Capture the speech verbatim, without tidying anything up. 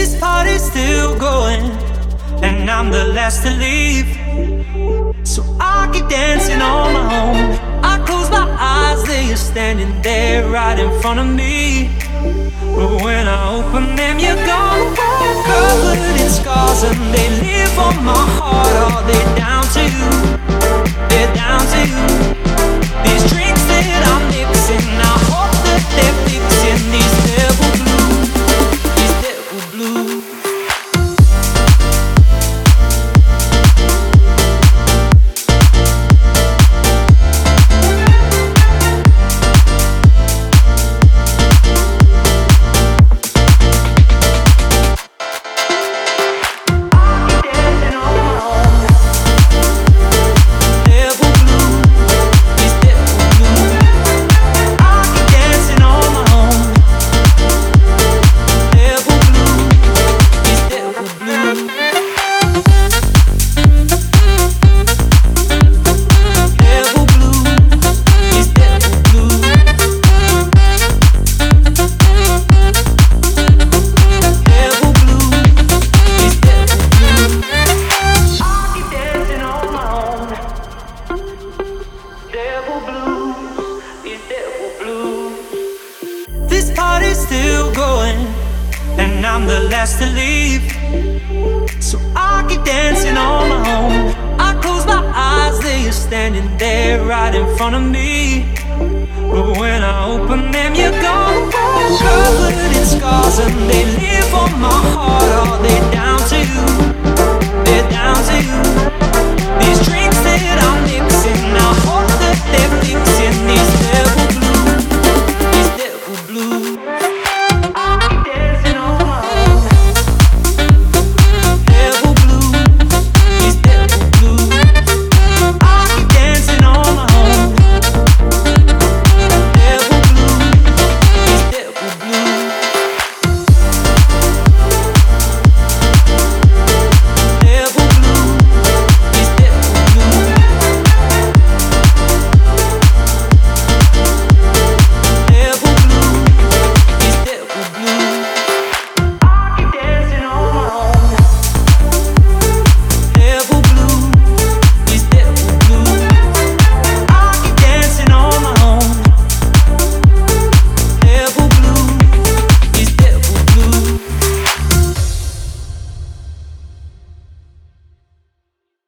This party's still going, and I'm the last to leave. So I keep dancing on my own. I close my eyes, they are standing there right in front of me. But when I open them, you're gone. Covered in scars and they live on my heart. Oh, they're down to you, they're down to you. These drinks that I'm mixing, I hope that they're fixing these devil blues, these devil blues. This party's still going, and I'm the last to leave. So I keep dancing on my own. I close my eyes, they are standing there right in front of me. But when I open them, you're gone. Covered in scars and they live on my heart. Oh, they